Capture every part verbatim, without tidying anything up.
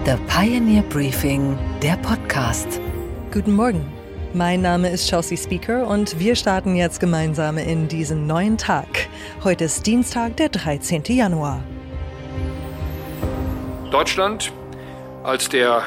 The Pioneer Briefing, der Podcast. Guten Morgen, mein Name ist Chelsea Speaker und wir starten jetzt gemeinsam in diesen neuen Tag. Heute ist Dienstag, der dreizehnten Januar. Deutschland als der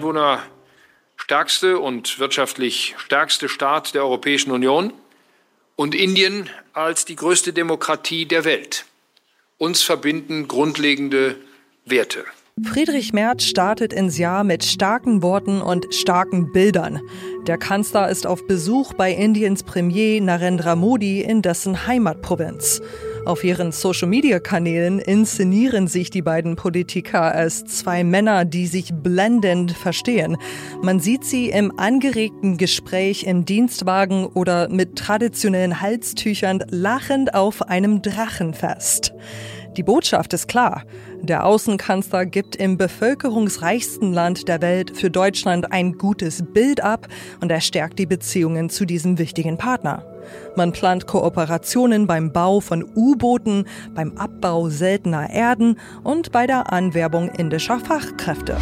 einwohnerstärkste und wirtschaftlich stärkste Staat der Europäischen Union und Indien als die größte Demokratie der Welt. Uns verbinden grundlegende Werte. Friedrich Merz startet ins Jahr mit starken Worten und starken Bildern. Der Kanzler ist auf Besuch bei Indiens Premier Narendra Modi in dessen Heimatprovinz. Auf ihren Social-Media-Kanälen inszenieren sich die beiden Politiker als zwei Männer, die sich blendend verstehen. Man sieht sie im angeregten Gespräch im Dienstwagen oder mit traditionellen Halstüchern lachend auf einem Drachenfest. Die Botschaft ist klar. Der Außenkanzler gibt im bevölkerungsreichsten Land der Welt für Deutschland ein gutes Bild ab und er stärkt die Beziehungen zu diesem wichtigen Partner. Man plant Kooperationen beim Bau von U-Booten, beim Abbau seltener Erden und bei der Anwerbung indischer Fachkräfte.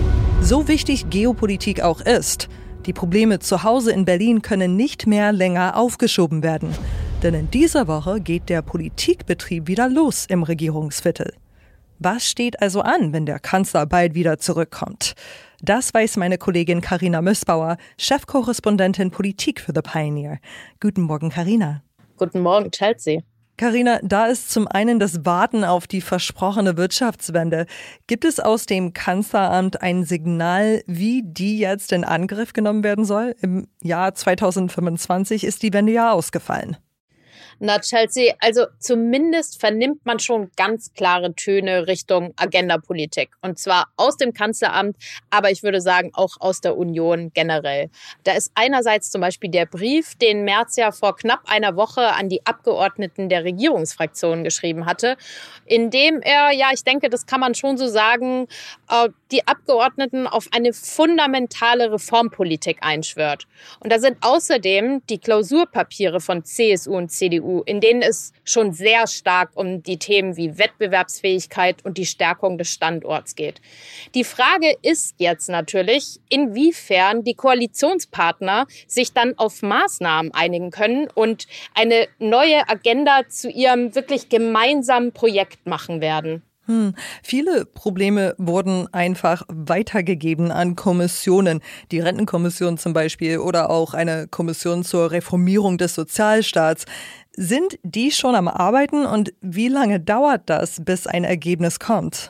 So wichtig Geopolitik auch ist, die Probleme zu Hause in Berlin können nicht mehr länger aufgeschoben werden. Denn in dieser Woche geht der Politikbetrieb wieder los im Regierungsviertel. Was steht also an, wenn der Kanzler bald wieder zurückkommt? Das weiß meine Kollegin Carina Mössbauer, Chefkorrespondentin Politik für The Pioneer. Guten Morgen, Carina. Guten Morgen, Chelsea. Carina, da ist zum einen das Warten auf die versprochene Wirtschaftswende. Gibt es aus dem Kanzleramt ein Signal, wie die jetzt in Angriff genommen werden soll? Im Jahr zweitausendfünfundzwanzig ist die Wende ja ausgefallen. Na, Chelsea, also zumindest vernimmt man schon ganz klare Töne Richtung Agendapolitik. Und zwar aus dem Kanzleramt, aber ich würde sagen auch aus der Union generell. Da ist einerseits zum Beispiel der Brief, den Merz ja vor knapp einer Woche an die Abgeordneten der Regierungsfraktionen geschrieben hatte, in dem er, ja, ich denke, das kann man schon so sagen, die Abgeordneten auf eine fundamentale Reformpolitik einschwört. Und da sind außerdem die Klausurpapiere von C S U und C D U, in denen es schon sehr stark um die Themen wie Wettbewerbsfähigkeit und die Stärkung des Standorts geht. Die Frage ist jetzt natürlich, inwiefern die Koalitionspartner sich dann auf Maßnahmen einigen können und eine neue Agenda zu ihrem wirklich gemeinsamen Projekt machen werden. Hm. Viele Probleme wurden einfach weitergegeben an Kommissionen. Die Rentenkommission zum Beispiel oder auch eine Kommission zur Reformierung des Sozialstaats. Sind die schon am Arbeiten und wie lange dauert das, bis ein Ergebnis kommt?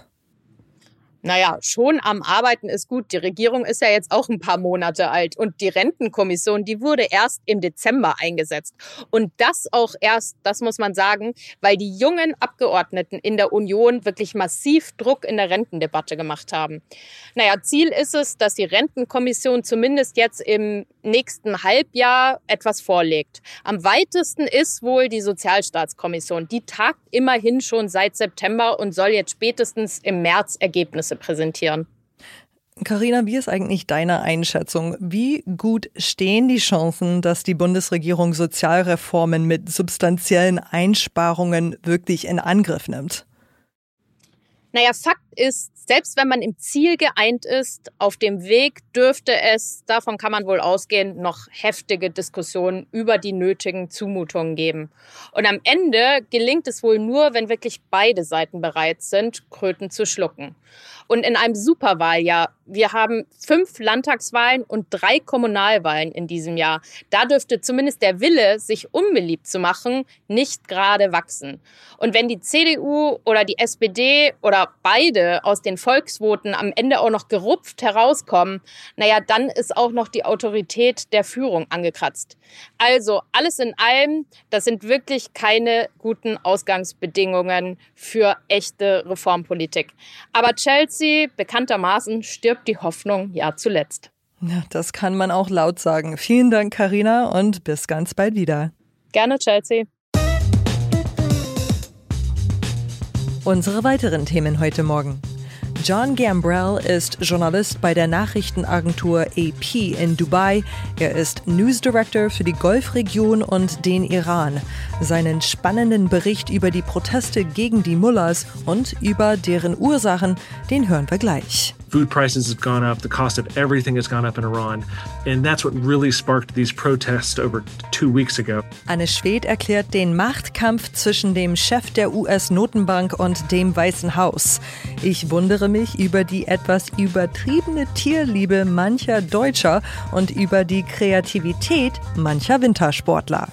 Naja, schon am Arbeiten ist gut. Die Regierung ist ja jetzt auch ein paar Monate alt und die Rentenkommission, die wurde erst im Dezember eingesetzt. Und das auch erst, das muss man sagen, weil die jungen Abgeordneten in der Union wirklich massiv Druck in der Rentendebatte gemacht haben. Naja, Ziel ist es, dass die Rentenkommission zumindest jetzt im nächsten Halbjahr etwas vorlegt. Am weitesten ist wohl die Sozialstaatskommission. Die tagt immerhin schon seit September und soll jetzt spätestens im März Ergebnisse präsentieren. Carina, wie ist eigentlich deine Einschätzung? Wie gut stehen die Chancen, dass die Bundesregierung Sozialreformen mit substanziellen Einsparungen wirklich in Angriff nimmt? Naja, Fakt ist, selbst wenn man im Ziel geeint ist, auf dem Weg dürfte es, davon kann man wohl ausgehen, noch heftige Diskussionen über die nötigen Zumutungen geben. Und am Ende gelingt es wohl nur, wenn wirklich beide Seiten bereit sind, Kröten zu schlucken. Und in einem Superwahljahr, wir haben fünf Landtagswahlen und drei Kommunalwahlen in diesem Jahr, da dürfte zumindest der Wille, sich unbeliebt zu machen, nicht gerade wachsen. Und wenn die C D U oder die S P D oder beide aus den Volksvoten am Ende auch noch gerupft herauskommen, naja, dann ist auch noch die Autorität der Führung angekratzt. Also alles in allem, das sind wirklich keine guten Ausgangsbedingungen für echte Reformpolitik. Aber Chelsea, bekanntermaßen, stirbt die Hoffnung ja zuletzt. Ja, das kann man auch laut sagen. Vielen Dank, Carina, und bis ganz bald wieder. Gerne, Chelsea. Unsere weiteren Themen heute Morgen. John Gambrell ist Journalist bei der Nachrichtenagentur A P in Dubai. Er ist News Director für die Golfregion und den Iran. Seinen spannenden Bericht über die Proteste gegen die Mullahs und über deren Ursachen, den hören wir gleich. Food prices have gone up. The cost of everything has gone up in Iran. And that's what really sparked these protests over two weeks ago. Anne Schwedt erklärt den Machtkampf zwischen dem Chef der U S-Notenbank und dem Weißen Haus. Ich wundere mich über die etwas übertriebene Tierliebe mancher Deutscher und über die Kreativität mancher Wintersportler.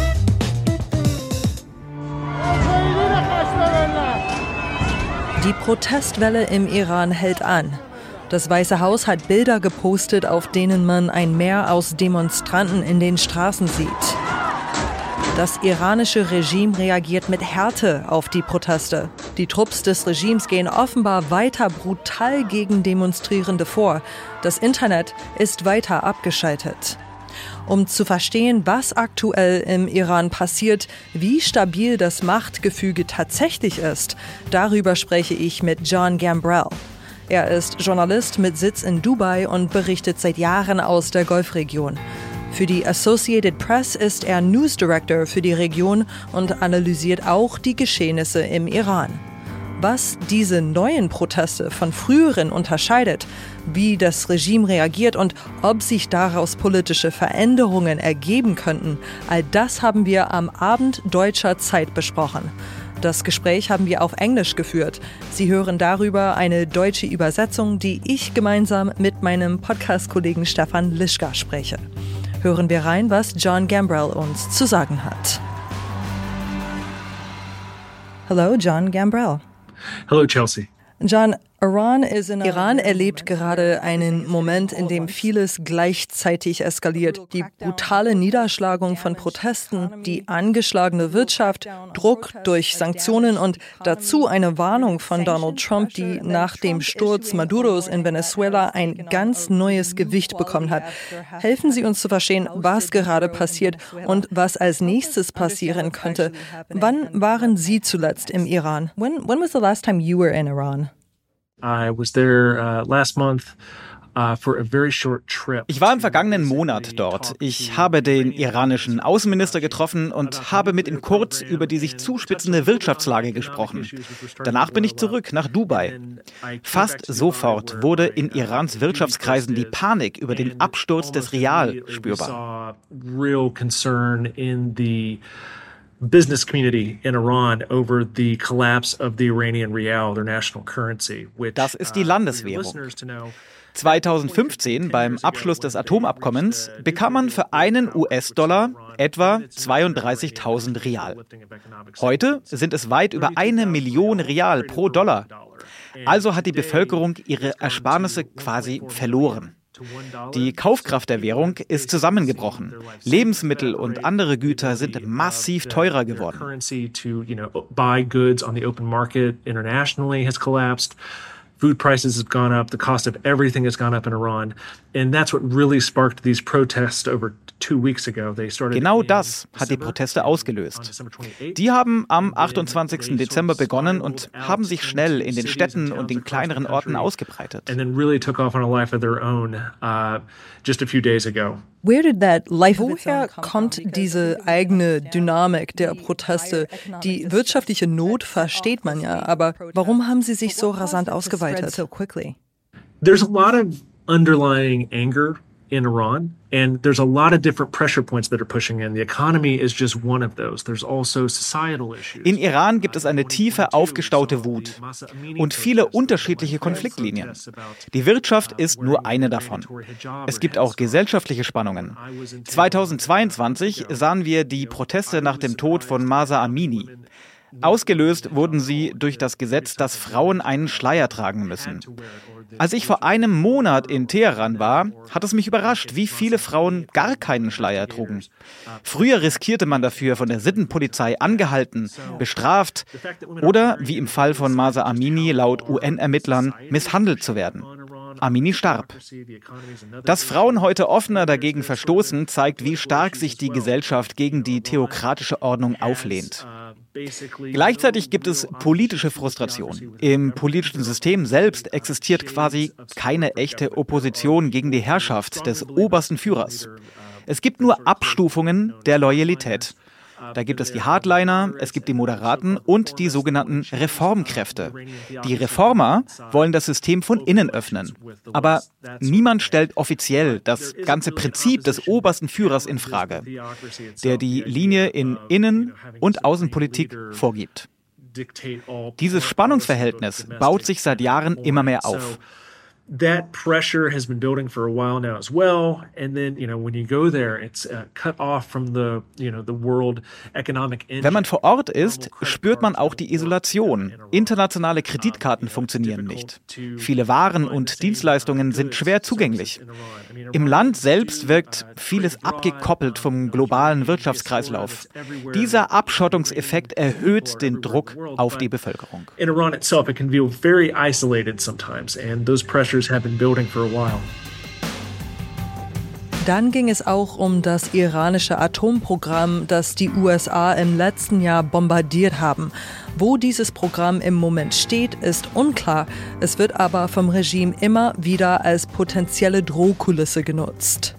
Die Protestwelle im Iran hält an. Das Weiße Haus hat Bilder gepostet, auf denen man ein Meer aus Demonstranten in den Straßen sieht. Das iranische Regime reagiert mit Härte auf die Proteste. Die Trupps des Regimes gehen offenbar weiter brutal gegen Demonstrierende vor. Das Internet ist weiter abgeschaltet. Um zu verstehen, was aktuell im Iran passiert, wie stabil das Machtgefüge tatsächlich ist, darüber spreche ich mit John Gambrell. Er ist Journalist mit Sitz in Dubai und berichtet seit Jahren aus der Golfregion. Für die Associated Press ist er News Director für die Region und analysiert auch die Geschehnisse im Iran. Was diese neuen Proteste von früheren unterscheidet, wie das Regime reagiert und ob sich daraus politische Veränderungen ergeben könnten, all das haben wir am Abend deutscher Zeit besprochen. Das Gespräch haben wir auf Englisch geführt. Sie hören darüber eine deutsche Übersetzung, die ich gemeinsam mit meinem Podcast-Kollegen Stefan Lischka spreche. Hören wir rein, was John Gambrell uns zu sagen hat. Hello, John Gambrell. Hello, Chelsea. John, Iran erlebt gerade einen Moment, in dem vieles gleichzeitig eskaliert. Die brutale Niederschlagung von Protesten, die angeschlagene Wirtschaft, Druck durch Sanktionen und dazu eine Warnung von Donald Trump, die nach dem Sturz Maduros in Venezuela ein ganz neues Gewicht bekommen hat. Helfen Sie uns zu verstehen, was gerade passiert und was als nächstes passieren könnte. Wann waren Sie zuletzt im Iran? When, when was the last time you were in Iran? I was there uh, last month uh, for a very short trip. Ich war im vergangenen Monat dort. Ich habe den iranischen Außenminister getroffen und habe mit ihm kurz über die sich zuspitzende Wirtschaftslage gesprochen. Danach bin ich zurück nach Dubai. Fast sofort wurde in Irans Wirtschaftskreisen die Panik über den Absturz des Rial spürbar. Real concern in the business community in Iran over the collapse of the Iranian rial, their national currency. Which, das ist die Landeswährung. zweitausendfünfzehn, beim Abschluss des Atomabkommens, bekam man für einen U S-Dollar etwa zweiunddreißigtausend Rial. Heute sind es weit über eine Million Rial pro Dollar. Also hat die Bevölkerung ihre Ersparnisse quasi verloren. Die Kaufkraft der Währung ist zusammengebrochen. Lebensmittel und andere Güter sind massiv teurer geworden. Food prices have gone up. The cost of everything has gone up in Iran. And that's what really sparked these protests over two weeks ago. They started Genau das hat die Proteste ausgelöst. Die haben am achtundzwanzigsten Dezember begonnen und haben sich schnell in den Städten und den kleineren Orten ausgebreitet. And then really took off on a life of their own uh, just a few days ago. Where did that life Woher kommt diese eigene Dynamik der Proteste? Die wirtschaftliche Not versteht man ja, aber warum haben sie sich so rasant ausgeweitet? There's a lot of underlying anger in Iran, and there's a lot of different pressure points that are pushing in. The economy is just one of those. There's also societal issues. In Iran gibt es eine tiefe aufgestaute Wut und viele unterschiedliche Konfliktlinien. Die Wirtschaft ist nur eine davon. Es gibt auch gesellschaftliche Spannungen. zweitausendzweiundzwanzig sahen wir die Proteste nach dem Tod von Mahsa Amini. Ausgelöst wurden sie durch das Gesetz, dass Frauen einen Schleier tragen müssen. Als ich vor einem Monat in Teheran war, hat es mich überrascht, wie viele Frauen gar keinen Schleier trugen. Früher riskierte man dafür von der Sittenpolizei angehalten, bestraft oder, wie im Fall von Mahsa Amini laut U N-Ermittlern, misshandelt zu werden. Amini starb. Dass Frauen heute offener dagegen verstoßen, zeigt, wie stark sich die Gesellschaft gegen die theokratische Ordnung auflehnt. Gleichzeitig gibt es politische Frustration. Im politischen System selbst existiert quasi keine echte Opposition gegen die Herrschaft des obersten Führers. Es gibt nur Abstufungen der Loyalität. Da gibt es die Hardliner, es gibt die Moderaten und die sogenannten Reformkräfte. Die Reformer wollen das System von innen öffnen. Aber niemand stellt offiziell das ganze Prinzip des obersten Führers in Frage, der die Linie in Innen- und Außenpolitik vorgibt. Dieses Spannungsverhältnis baut sich seit Jahren immer mehr auf. That pressure has been building for a while now as well, and then you know when you go there, it's uh, cut off from the you know the world economic engine. Wenn man vor Ort ist, spürt man auch die Isolation. Internationale Kreditkarten funktionieren nicht. Viele Waren und Dienstleistungen sind schwer zugänglich. Im Land selbst wirkt vieles abgekoppelt vom globalen Wirtschaftskreislauf. Dieser Abschottungseffekt erhöht den Druck auf die Bevölkerung. In Iran itself, it can feel very isolated sometimes, and those pressures have been building for a while. Dann ging es auch um das iranische Atomprogramm, das die U S A im letzten Jahr bombardiert haben. Wo dieses Programm im Moment steht, ist unklar. Es wird aber vom Regime immer wieder als potenzielle Drohkulisse genutzt.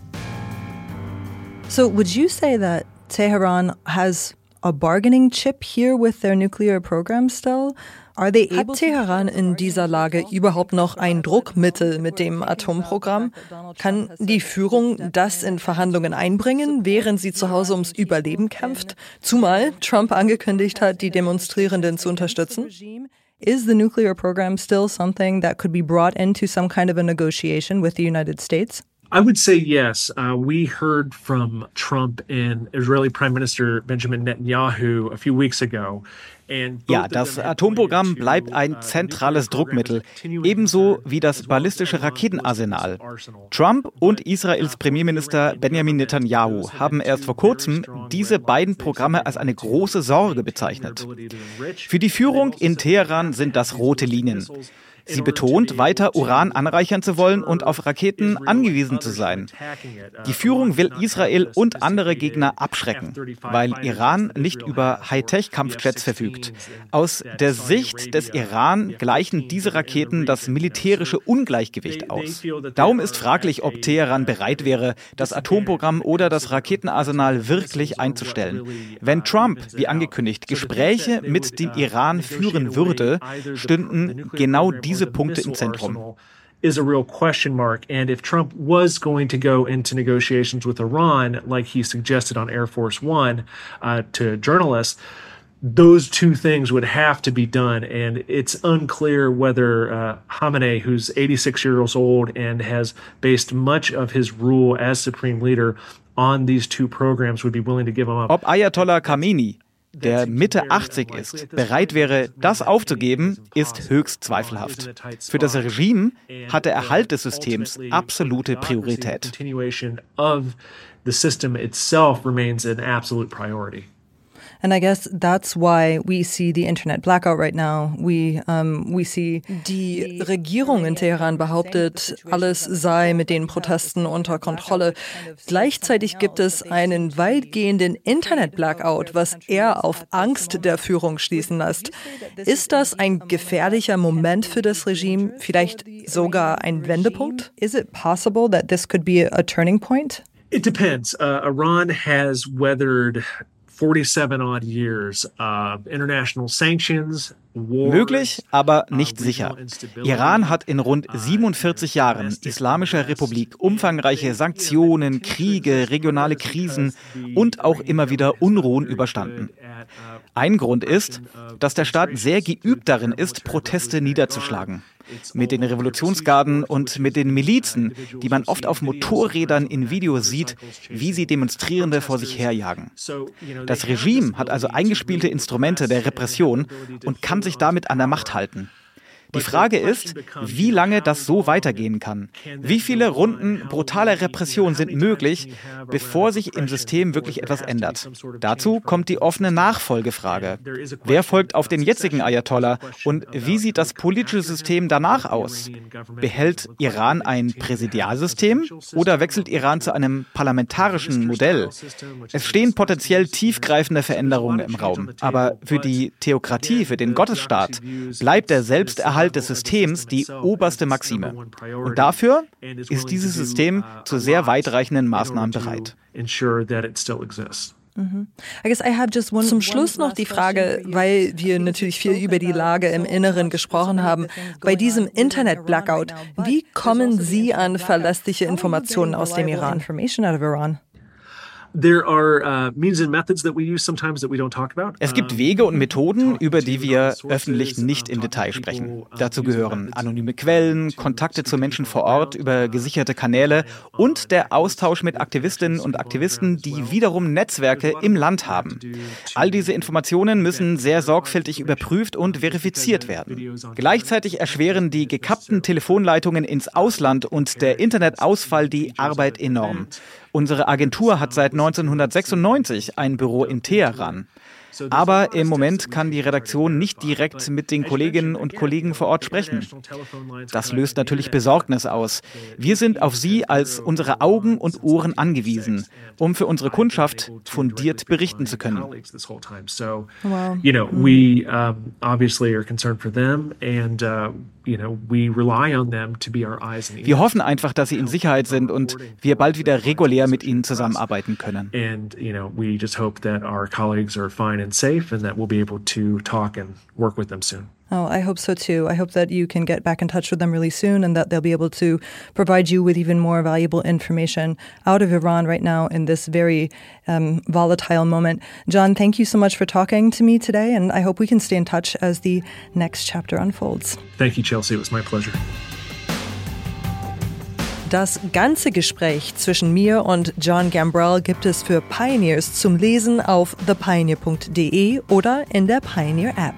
So, would you say that Tehran has a bargaining chip here with their nuclear program still? Are they able Hat Teheran in dieser Lage überhaupt noch ein Druckmittel mit dem Atomprogramm? Kann die Führung das in Verhandlungen einbringen, während sie zu Hause ums Überleben kämpft? Zumal Trump angekündigt hat, die Demonstrierenden zu unterstützen. Is the nuclear program still something that could be brought into some kind of a negotiation with the United States? I would say yes. Uh, we heard from Trump and Israeli Prime Minister Benjamin Netanyahu a few weeks ago. Ja, das Atomprogramm bleibt ein zentrales Druckmittel, ebenso wie das ballistische Raketenarsenal. Trump und Israels Premierminister Benjamin Netanyahu haben erst vor kurzem diese beiden Programme als eine große Sorge bezeichnet. Für die Führung in Teheran sind das rote Linien. Sie betont, weiter Uran anreichern zu wollen und auf Raketen angewiesen zu sein. Die Führung will Israel und andere Gegner abschrecken, weil Iran nicht über Hightech-Kampfjets verfügt. Aus der Sicht des Iran gleichen diese Raketen das militärische Ungleichgewicht aus. Darum ist fraglich, ob Teheran bereit wäre, das Atomprogramm oder das Raketenarsenal wirklich einzustellen. Wenn Trump, wie angekündigt, Gespräche mit dem Iran führen würde, stünden genau diese Punkte im Zentrum. Is a real question mark. And if Trump was going to go into negotiations with Iran, like he suggested on Air Force One uh, to journalists, those two things would have to be done. And it's unclear whether uh, Khamenei, who's eighty-six years old and has based much of his rule as supreme leader on these two programs, would be willing to give them up. Ob Ayatollah Khamenei, der Mitte achtzig ist, bereit wäre, das aufzugeben, ist höchst zweifelhaft. Für das Regime hat der Erhalt des Systems absolute Priorität. And I guess that's why we see the internet blackout right now. We, um, we see die Regierung in Teheran behauptet, alles sei mit den Protesten unter Kontrolle. Gleichzeitig gibt es einen weitgehenden Internet blackout, was eher auf Angst der Führung schließen lässt. Ist das ein gefährlicher Moment für das Regime? Vielleicht sogar ein Wendepunkt? Is it possible that this could be a turning point? It depends. Uh, Iran has weathered forty-seven odd years of international sanctions. Möglich, aber nicht sicher. Iran hat in rund siebenundvierzig Jahren Islamischer Republik umfangreiche Sanktionen, Kriege, regionale Krisen und auch immer wieder Unruhen überstanden. Ein Grund ist, dass der Staat sehr geübt darin ist, Proteste niederzuschlagen. Mit den Revolutionsgarden und mit den Milizen, die man oft auf Motorrädern in Videos sieht, wie sie Demonstrierende vor sich herjagen. Das Regime hat also eingespielte Instrumente der Repression und kann sich damit an der Macht halten. Die Frage ist, wie lange das so weitergehen kann. Wie viele Runden brutaler Repression sind möglich, bevor sich im System wirklich etwas ändert? Dazu kommt die offene Nachfolgefrage. Wer folgt auf den jetzigen Ayatollah und wie sieht das politische System danach aus? Behält Iran ein Präsidialsystem oder wechselt Iran zu einem parlamentarischen Modell? Es stehen potenziell tiefgreifende Veränderungen im Raum. Aber für die Theokratie, für den Gottesstaat, bleibt der Selbsterhalt des Systems die oberste Maxime. Und dafür ist dieses System zu sehr weitreichenden Maßnahmen bereit. Zum Schluss noch die Frage, weil wir natürlich viel über die Lage im Inneren gesprochen haben. Bei diesem Internet-Blackout, wie kommen Sie an verlässliche Informationen aus dem Iran? There are uh, means and methods that we use sometimes that we don't talk about. Es gibt Wege und Methoden, über die wir öffentlich nicht im Detail sprechen. Dazu gehören anonyme Quellen, Kontakte zu Menschen vor Ort über gesicherte Kanäle und der Austausch mit Aktivistinnen und Aktivisten, die wiederum Netzwerke im Land haben. All diese Informationen müssen sehr sorgfältig überprüft und verifiziert werden. Gleichzeitig erschweren die gekappten Telefonleitungen ins Ausland und der Internetausfall die Arbeit enorm. Unsere Agentur hat seit neunzehnhundertsechsundneunzig ein Büro in Teheran. Aber im Moment kann die Redaktion nicht direkt mit den Kolleginnen und Kollegen vor Ort sprechen. Das löst natürlich Besorgnis aus. Wir sind auf Sie als unsere Augen und Ohren angewiesen, um für unsere Kundschaft fundiert berichten zu können. Wow. You know, we um, obviously are concerned for them and uh, you know, we rely on them to be our eyes and ears. Wir hoffen einfach, dass sie in Sicherheit sind und wir bald wieder regulär mit ihnen zusammenarbeiten können. And you know, we just hope that our colleagues are fine and safe and that we'll be able to talk and work with them soon. Oh, I hope so too. I hope that you can get back in touch with them really soon and that they'll be able to provide you with even more valuable information out of Iran right now in this very um, volatile moment. John, thank you so much for talking to me today, and I hope we can stay in touch as the next chapter unfolds. Thank you, Chelsea. It was my pleasure. Das ganze Gespräch zwischen mir und John Gambrell gibt es für Pioneers zum Lesen auf the pioneer punkt de oder in der Pioneer App.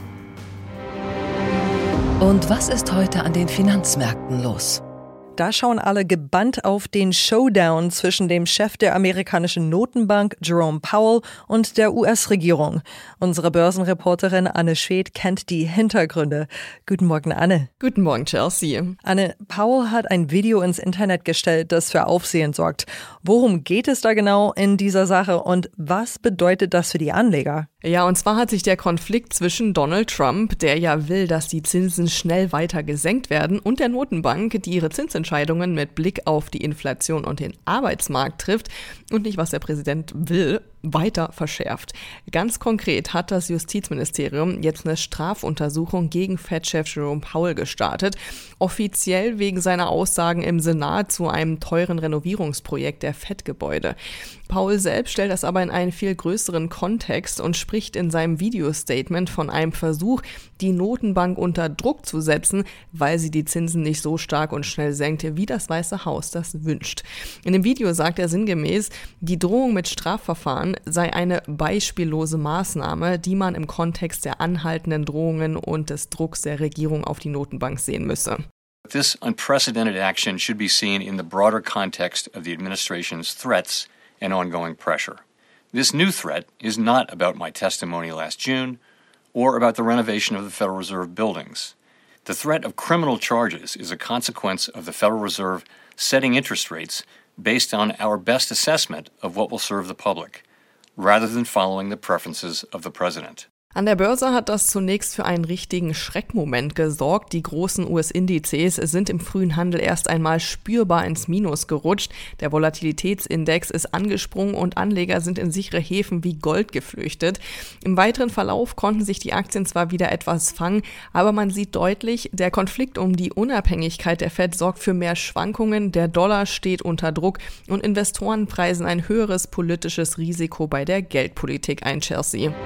Und was ist heute an den Finanzmärkten los? Da schauen alle gebannt auf den Showdown zwischen dem Chef der amerikanischen Notenbank, Jerome Powell, und der U S-Regierung. Unsere Börsenreporterin Anne Schwedt kennt die Hintergründe. Guten Morgen, Anne. Guten Morgen, Chelsea. Anne, Powell hat ein Video ins Internet gestellt, das für Aufsehen sorgt. Worum geht es da genau in dieser Sache und was bedeutet das für die Anleger? Ja, und zwar hat sich der Konflikt zwischen Donald Trump, der ja will, dass die Zinsen schnell weiter gesenkt werden, und der Notenbank, die ihre Zinsentscheidungen mit Blick auf die Inflation und den Arbeitsmarkt trifft und nicht, was der Präsident will, weiter verschärft. Ganz konkret hat das Justizministerium jetzt eine Strafuntersuchung gegen Fed-Chef Jerome Powell gestartet, offiziell wegen seiner Aussagen im Senat zu einem teuren Renovierungsprojekt der Fed-Gebäude. Powell selbst stellt das aber in einen viel größeren Kontext und spricht in seinem Video-Statement von einem Versuch, die Notenbank unter Druck zu setzen, weil sie die Zinsen nicht so stark und schnell senkt, wie das Weiße Haus das wünscht. In dem Video sagt er sinngemäß, die Drohung mit Strafverfahren sei eine beispiellose Maßnahme, die man im Kontext der anhaltenden Drohungen und des Drucks der Regierung auf die Notenbank sehen müsse. This unprecedented action should be seen in the broader context of the administration's threats and ongoing pressure. This new threat is not about my testimony last June or about the renovation of the Federal Reserve buildings. The threat of criminal charges is a consequence of the Federal Reserve setting interest rates based on our best assessment of what will serve the public, rather than following the preferences of the president. An der Börse hat das zunächst für einen richtigen Schreckmoment gesorgt. Die großen U S-Indizes sind im frühen Handel erst einmal spürbar ins Minus gerutscht. Der Volatilitätsindex ist angesprungen und Anleger sind in sichere Häfen wie Gold geflüchtet. Im weiteren Verlauf konnten sich die Aktien zwar wieder etwas fangen, aber man sieht deutlich, der Konflikt um die Unabhängigkeit der Fed sorgt für mehr Schwankungen. Der Dollar steht unter Druck und Investoren preisen ein höheres politisches Risiko bei der Geldpolitik ein, Chelsea.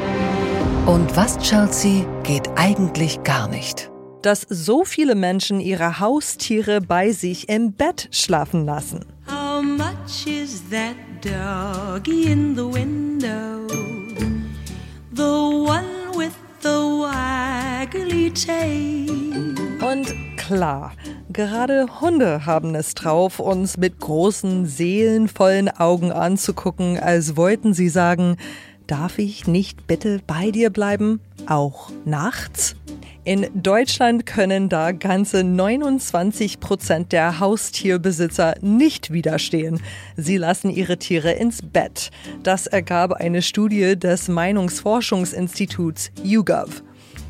Und was, Chelsea, geht eigentlich gar nicht? Dass so viele Menschen ihre Haustiere bei sich im Bett schlafen lassen. How much is that doggy in the window? The one with the waggly tail. Und klar, gerade Hunde haben es drauf, uns mit großen, seelenvollen Augen anzugucken, als wollten sie sagen: Darf ich nicht bitte bei dir bleiben? Auch nachts? In Deutschland können da ganze neunundzwanzig Prozent der Haustierbesitzer nicht widerstehen. Sie lassen ihre Tiere ins Bett. Das ergab eine Studie des Meinungsforschungsinstituts YouGov.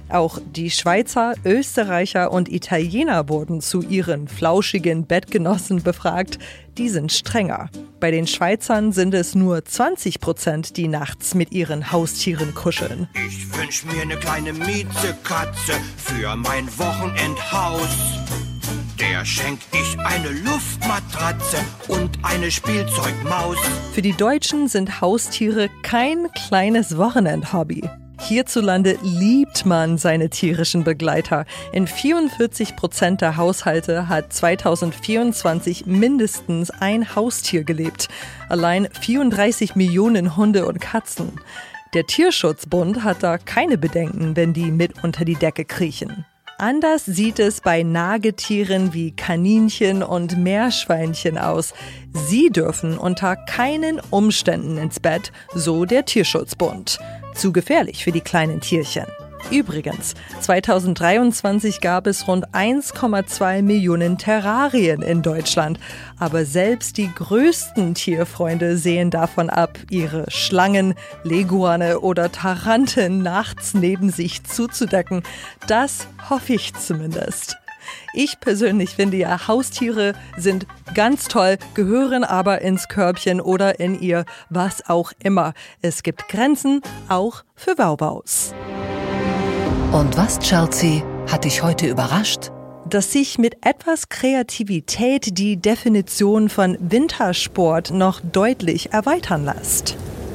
Auch die Schweizer, Österreicher und Italiener wurden zu ihren flauschigen Bettgenossen befragt. Die sind strenger. Bei den Schweizern sind es nur zwanzig Prozent, die nachts mit ihren Haustieren kuscheln. Ich wünsch mir eine kleine Miezekatze für mein Wochenendhaus. Der schenk ich eine Luftmatratze und eine Spielzeugmaus. Für die Deutschen sind Haustiere kein kleines Wochenendhobby. Hierzulande liebt man seine tierischen Begleiter. In vierundvierzig Prozent der Haushalte hat zweitausendvierundzwanzig mindestens ein Haustier gelebt. Allein vierunddreißig Millionen Hunde und Katzen. Der Tierschutzbund hat da keine Bedenken, wenn die mit unter die Decke kriechen. Anders sieht es bei Nagetieren wie Kaninchen und Meerschweinchen aus. Sie dürfen unter keinen Umständen ins Bett, so der Tierschutzbund. Zu gefährlich für die kleinen Tierchen. Übrigens, zweitausenddreiundzwanzig gab es rund eins Komma zwei Millionen Terrarien in Deutschland. Aber selbst die größten Tierfreunde sehen davon ab, ihre Schlangen, Leguane oder Taranten nachts neben sich zuzudecken. Das hoffe ich zumindest. Ich persönlich finde ja, Haustiere sind ganz toll, gehören aber ins Körbchen oder in ihr was auch immer. Es gibt Grenzen, auch für Wauwaus. Und was, Chelsea, hat dich heute überrascht? Dass sich mit etwas Kreativität die Definition von Wintersport noch deutlich erweitern lässt.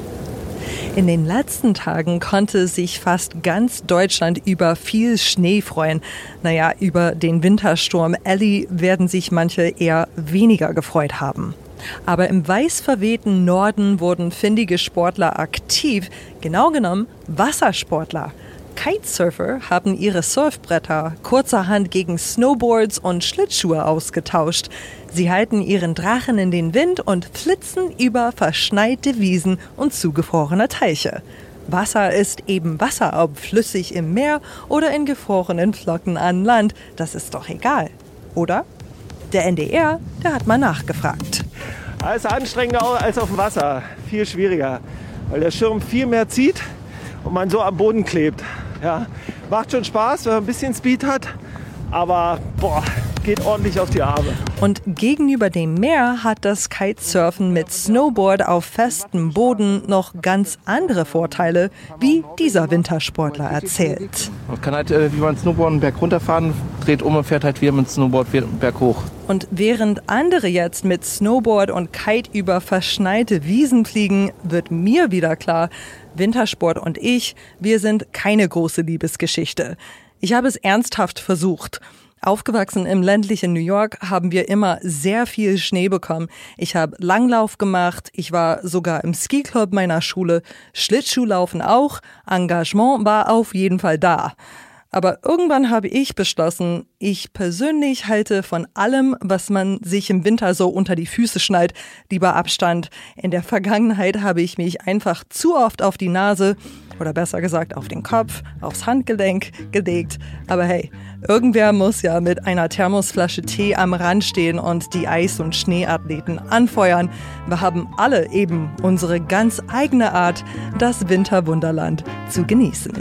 In den letzten Tagen konnte sich fast ganz Deutschland über viel Schnee freuen. Naja, über den Wintersturm Ellie werden sich manche eher weniger gefreut haben. Aber im weiß verwehten Norden wurden findige Sportler aktiv, genau genommen Wassersportler. Kitesurfer haben ihre Surfbretter kurzerhand gegen Snowboards und Schlittschuhe ausgetauscht. Sie halten ihren Drachen in den Wind und flitzen über verschneite Wiesen und zugefrorene Teiche. Wasser ist eben Wasser, ob flüssig im Meer oder in gefrorenen Flocken an Land. Das ist doch egal, oder? Der N D R, der hat mal nachgefragt. Alles anstrengender als auf dem Wasser, viel schwieriger, weil der Schirm viel mehr zieht und man so am Boden klebt. Ja, macht schon Spaß, wenn man ein bisschen Speed hat, aber boah, geht ordentlich auf die Arme. Und gegenüber dem Meer hat das Kitesurfen mit Snowboard auf festem Boden noch ganz andere Vorteile, wie dieser Wintersportler erzählt. Man kann halt, wie man Snowboard einen Berg runterfahren, dreht um und fährt halt wieder mit Snowboard einen Berg hoch. Und während andere jetzt mit Snowboard und Kite über verschneite Wiesen fliegen, wird mir wieder klar, Wintersport und ich, wir sind keine große Liebesgeschichte. Ich habe es ernsthaft versucht. Aufgewachsen im ländlichen New York haben wir immer sehr viel Schnee bekommen. Ich habe Langlauf gemacht, ich war sogar im Skiclub meiner Schule, Schlittschuhlaufen auch, Engagement war auf jeden Fall da. Aber irgendwann habe ich beschlossen, ich persönlich halte von allem, was man sich im Winter so unter die Füße schnallt, lieber Abstand. In der Vergangenheit habe ich mich einfach zu oft auf die Nase, oder besser gesagt auf den Kopf, aufs Handgelenk gelegt. Aber hey, irgendwer muss ja mit einer Thermosflasche Tee am Rand stehen und die Eis- und Schneeathleten anfeuern. Wir haben alle eben unsere ganz eigene Art, das Winterwunderland zu genießen.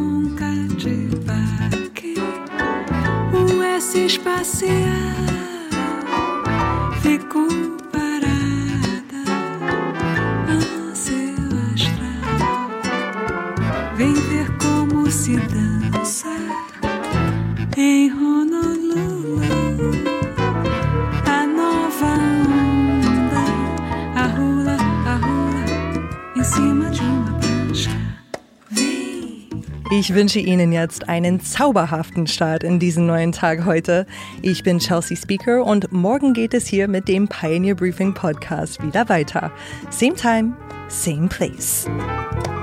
Se espaciar, fico parada ao céu astral. Vem ver como se dança em Honolulu. A nova onda, a rula, a rula em cima de uma prancha. Ich wünsche Ihnen jetzt einen zauberhaften Start in diesen neuen Tag heute. Ich bin Chelsea Speaker und morgen geht es hier mit dem Pioneer Briefing Podcast wieder weiter. Same time, same place.